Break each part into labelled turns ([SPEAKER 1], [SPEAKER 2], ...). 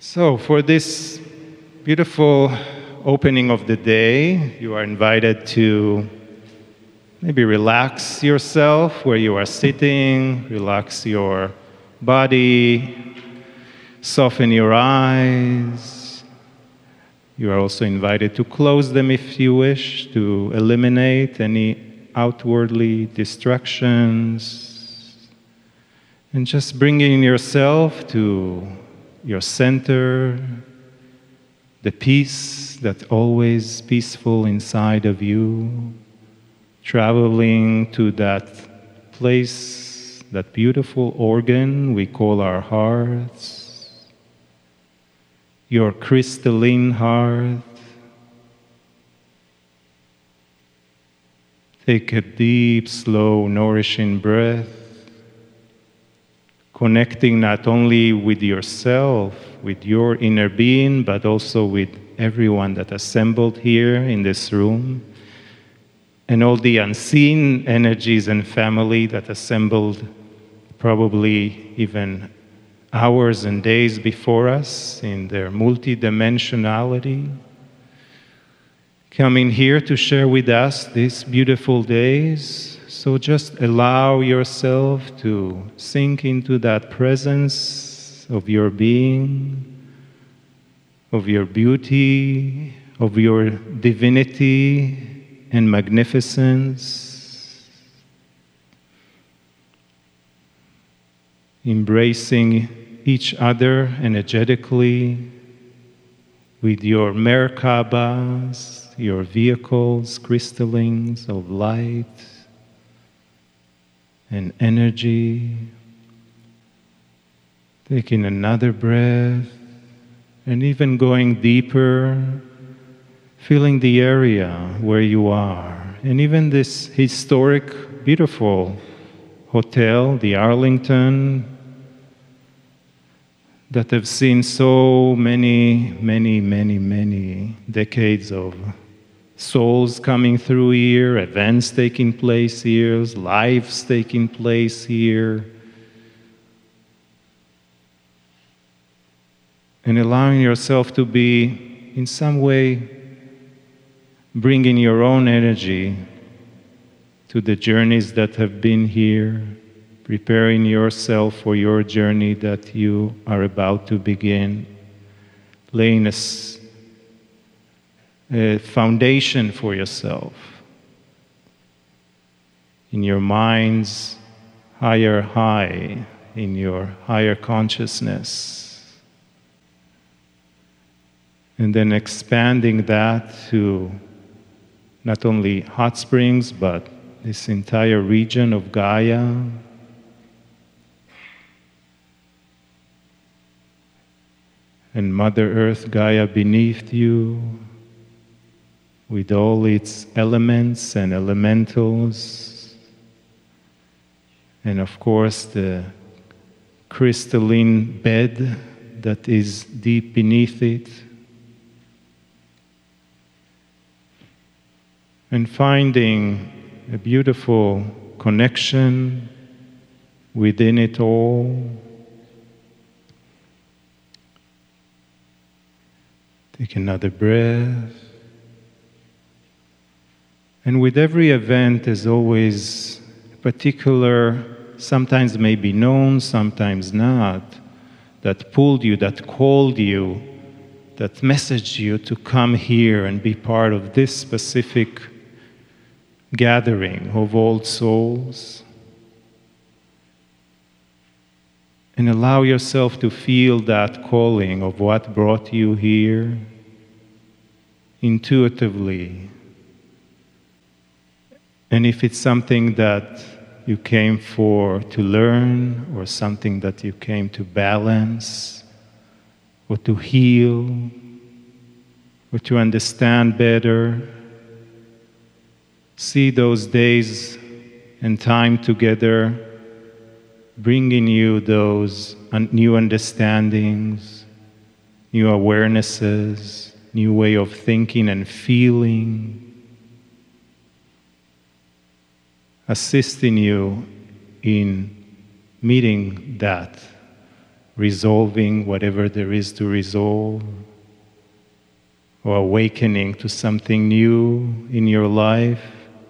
[SPEAKER 1] So, for this beautiful opening of the day, you are invited to maybe relax yourself where you are sitting, relax your body, soften your eyes. You are also invited to close them if you wish, to eliminate any outwardly distractions, and just bringing yourself to your center, the peace that's always peaceful inside of you, traveling to that place, that beautiful organ we call our hearts, your crystalline heart. Take a deep, slow, nourishing breath, connecting not only with yourself, with your inner being, but also with everyone that assembled here in this room, and all the unseen energies and family that assembled probably even hours and days before us in their multidimensionality, coming here to share with us these beautiful days. So just allow yourself to sink into that presence of your being, of your beauty, of your divinity and magnificence, embracing each other energetically with your Merkabas, your vehicles, crystallines of light and energy. Taking another breath and even going deeper, feeling the area where you are. And even this historic, beautiful hotel, the Arlington, that have seen so many decades of souls coming through here, events taking place here, lives taking place here. And allowing yourself to be, in some way, bringing your own energy to the journeys that have been here, preparing yourself for your journey that you are about to begin, laying a foundation for yourself in your mind's higher high, in your higher consciousness, and then expanding that to not only hot springs but this entire region of Gaia, and Mother Earth Gaia beneath you, with all its elements and elementals, and of course the crystalline bed that is deep beneath it, and finding a beautiful connection within it all. Take another breath. And with every event, there's always a particular, sometimes maybe known, sometimes not, that pulled you, that called you, that messaged you to come here and be part of this specific gathering of old souls. And allow yourself to feel that calling of what brought you here intuitively. And if it's something that you came for to learn, or something that you came to balance, or to heal, or to understand better, see those days and time together bringing you those new understandings, new awarenesses, new way of thinking and feeling, assisting you in meeting that resolving whatever there is to resolve, or awakening to something new in your life,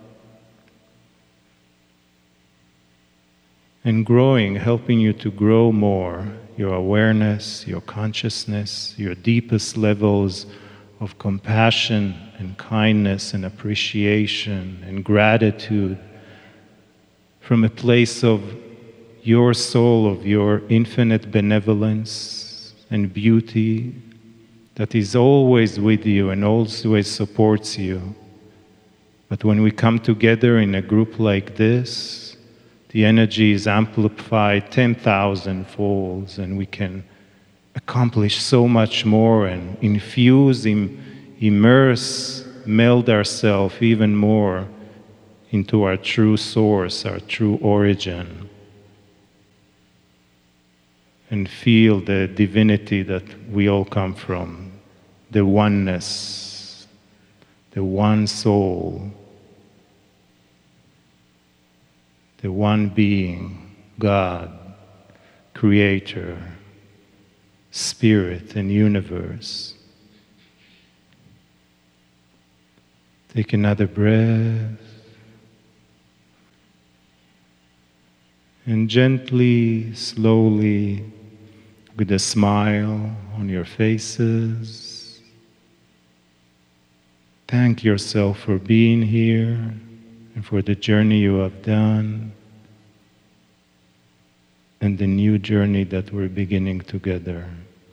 [SPEAKER 1] and growing, helping you to grow more, your awareness, your consciousness, your deepest levels of compassion and kindness and appreciation and gratitude from a place of your soul, of your infinite benevolence and beauty that is always with you and always supports you. But when we come together in a group like this, the energy is amplified 10,000 folds, and we can accomplish so much more and infuse, immerse, meld ourselves even more into our true source, our true origin, and feel the divinity that we all come from, the oneness, the one soul, the one being, God, Creator, Spirit, and universe. Take another breath. And gently, slowly, with a smile on your faces, thank yourself for being here and for the journey you have done and the new journey that we're beginning together.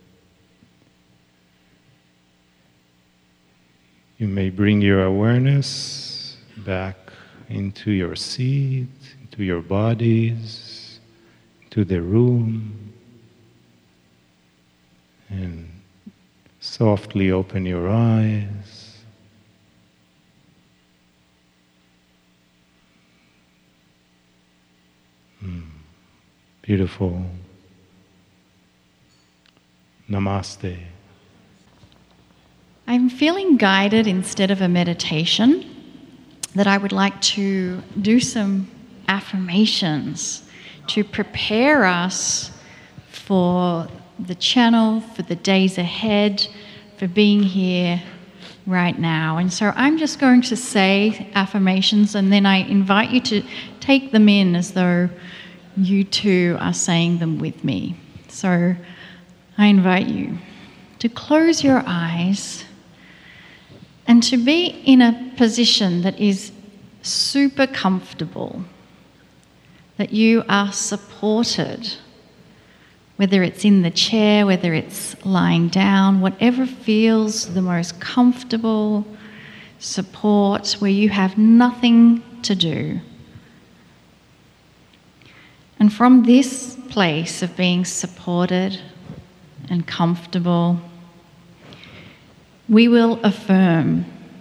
[SPEAKER 1] You may bring your awareness back into your seat, into your bodies, into the room, and softly open your eyes. Beautiful. Namaste.
[SPEAKER 2] I'm feeling guided instead of a meditation that I would like to do some affirmations to prepare us for the channel, for the days ahead, for being here right now. And so I'm just going to say affirmations, and then I invite you to take them in as though you too are saying them with me. So I invite you to close your eyes and to be in a position that is super comfortable, that you are supported, whether it's in the chair, whether it's lying down, whatever feels the most comfortable, support where you have nothing to do. And from this place of being supported and comfortable, we will affirm,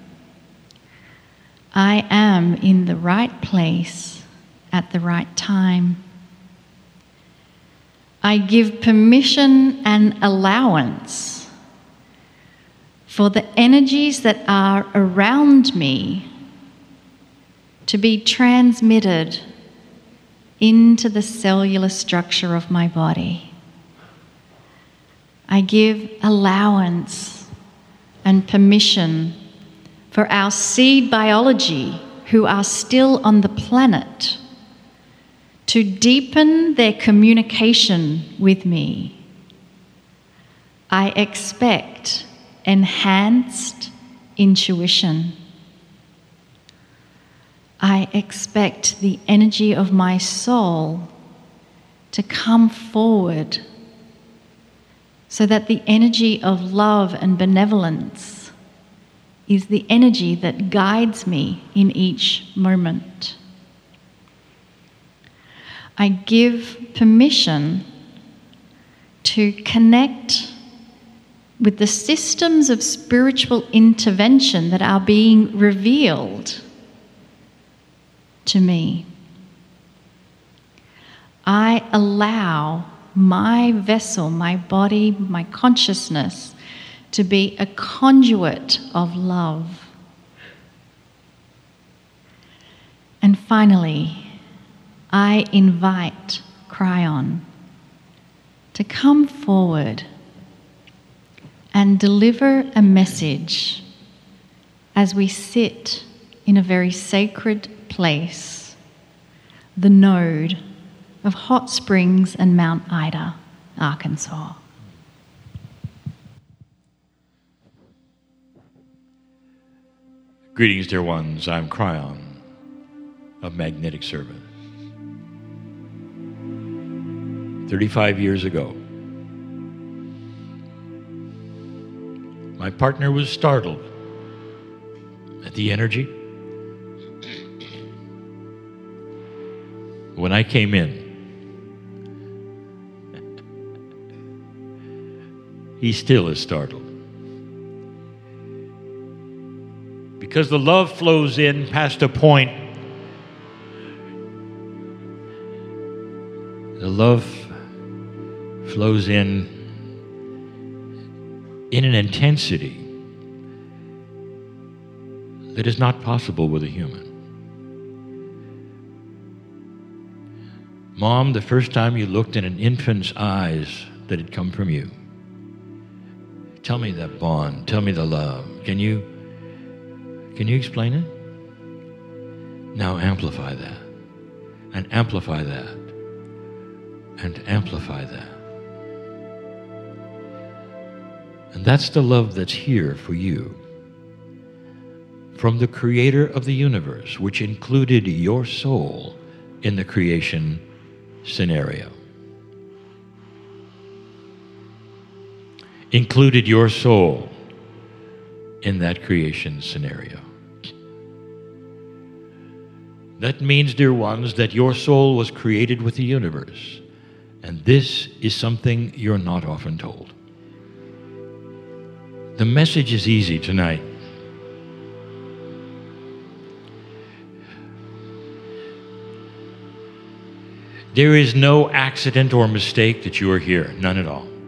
[SPEAKER 2] I am in the right place at the right time. I give permission and allowance for the energies that are around me to be transmitted into the cellular structure of my body. I give allowance and permission for our seed biology who are still on the planet to deepen their communication with me. I expect enhanced intuition. I expect the energy of my soul to come forward so that the energy of love and benevolence is the energy that guides me in each moment. I give permission to connect with the systems of spiritual intervention that are being revealed to me. I allow my vessel, my body, my consciousness to be a conduit of love. And finally, I invite Kryon to come forward and deliver a message as we sit in a very sacred place, the node of Hot Springs and Mount Ida, Arkansas.
[SPEAKER 3] Greetings, dear ones. I'm Cryon of Magnetic Service. 35 years ago, my partner was startled at the energy. When I came in, he still is startled. Because the love flows in past a point. The love flows in an intensity that is not possible with a human. Mom, the first time you looked in an infant's eyes that had come from you, tell me that bond, tell me the love. Can you explain it? Now amplify that, and amplify that, and amplify that. And that's the love that's here for you from the Creator of the universe, which included your soul in the creation scenario. Included your soul in that creation scenario. That means, dear ones, that your soul was created with the universe. And this is something you're not often told. The message is easy tonight. There is no accident or mistake that you are here, none at all.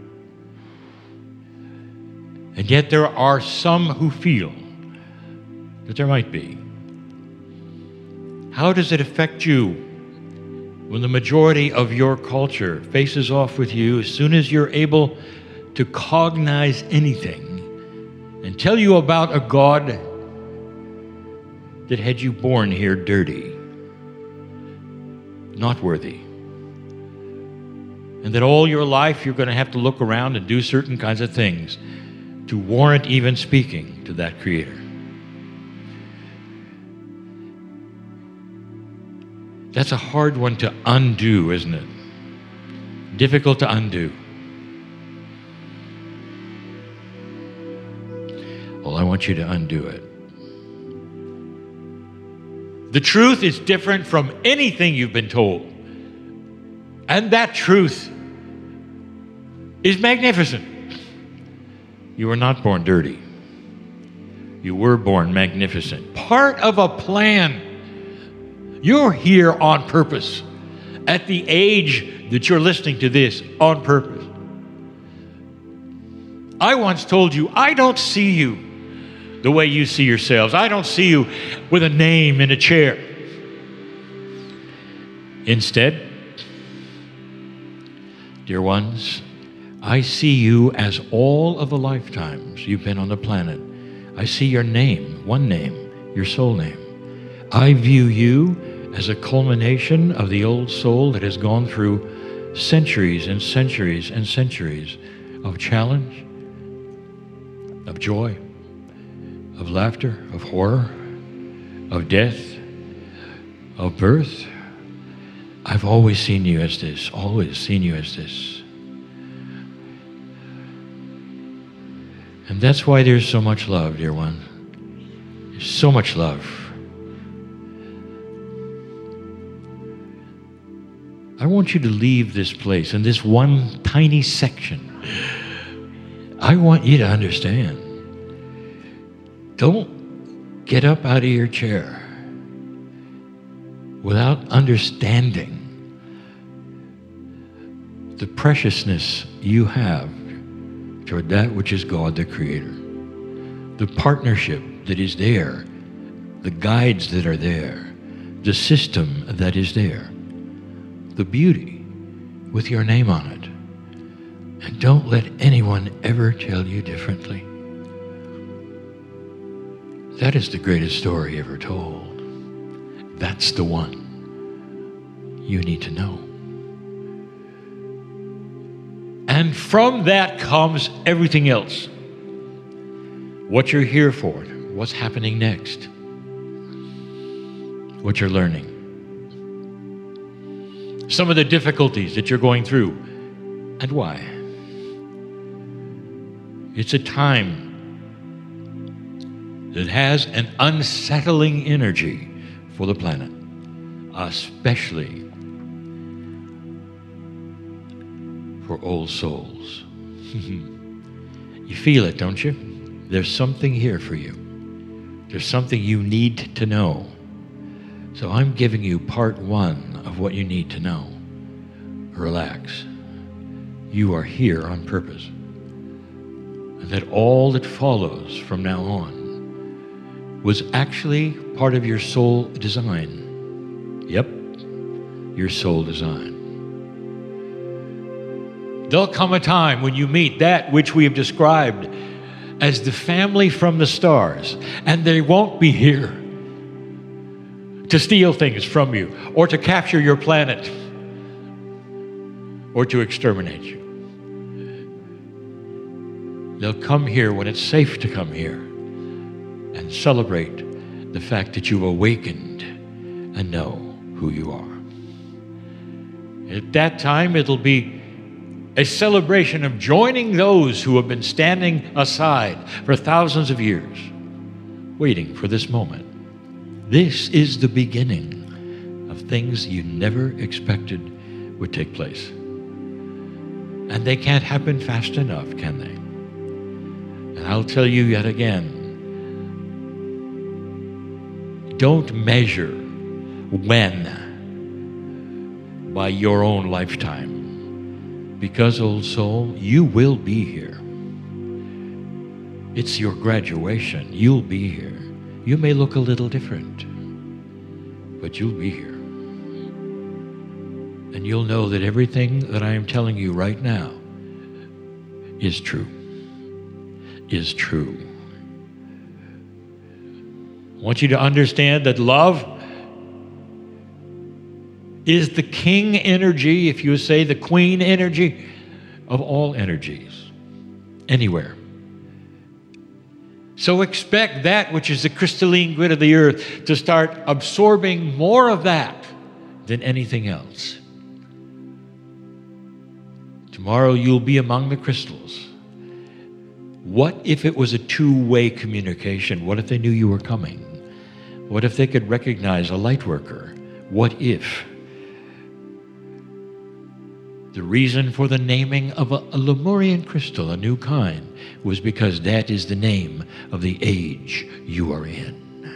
[SPEAKER 3] And yet there are some who feel that there might be. How does it affect you when the majority of your culture faces off with you as soon as you're able to cognize anything and tell you about a God that had you born here dirty, not worthy, and that all your life you're going to have to look around and do certain kinds of things to warrant even speaking to that Creator? That's a hard one to undo, isn't it? Difficult to undo. Well, I want you to undo it. The truth is different from anything you've been told. And that truth is magnificent. You were not born dirty. You were born magnificent. Part of a plan. You're here on purpose. At the age that you're listening to this, on purpose. I once told you, I don't see you the way you see yourselves. I don't see you with a name in a chair. Instead, dear ones, I see you as all of the lifetimes you've been on the planet. I see your name, one name, your soul name. I view you as a culmination of the old soul that has gone through centuries and centuries and centuries of challenge, of joy, of laughter, of horror, of death, of birth. I've always seen you as this, always seen you as this. And that's why there's so much love, dear one. There's so much love. I want you to leave this place in this one tiny section. I want you to understand. Don't get up out of your chair without understanding the preciousness you have toward that which is God the Creator. The partnership that is there, the guides that are there, the system that is there, the beauty with your name on it, And don't let anyone ever tell you differently. That is the greatest story ever told. That's the one you need to know. And from that comes everything else. What you're here for, what's happening next, what you're learning, some of the difficulties that you're going through, and why. It's a time that has an unsettling energy for the planet, especially for old souls. You feel it, don't you? There's something here for you. There's something you need to know. So I'm giving you part one of what you need to know. Relax. You are here on purpose. And that all that follows from now on was actually part of your soul design. Yep, your soul design. There'll come a time when you meet that which we have described as the family from the stars, and they won't be here to steal things from you, or to capture your planet, or to exterminate you. They'll come here when it's safe to come here and celebrate the fact that you've awakened and know who you are. At that time, it'll be a celebration of joining those who have been standing aside for thousands of years, waiting for this moment. This is the beginning of things you never expected would take place. And they can't happen fast enough, can they? And I'll tell you yet again, don't measure when by your own lifetime. Because, old soul, you will be here. It's your graduation. You'll be here. You may look a little different, but you'll be here. And you'll know that everything that I am telling you right now is true. Is true. I want you to understand that love is the king energy, if you say the queen energy, of all energies, anywhere. So expect that which is the crystalline grid of the earth to start absorbing more of that than anything else. Tomorrow you'll be among the crystals. What if it was a two-way communication? What if they knew you were coming? What if they could recognize a light worker? What if? The reason for the naming of a Lemurian crystal, a new kind, was because that is the name of the age you are in.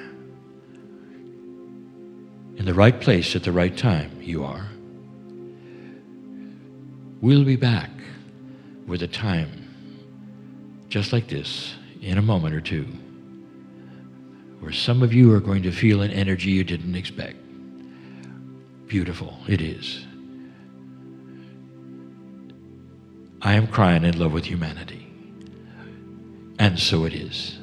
[SPEAKER 3] In the right place at the right time, you are. We'll be back with a time just like this in a moment or two, where some of you are going to feel an energy you didn't expect. Beautiful, it is. I am crying in love with humanity. And so it is.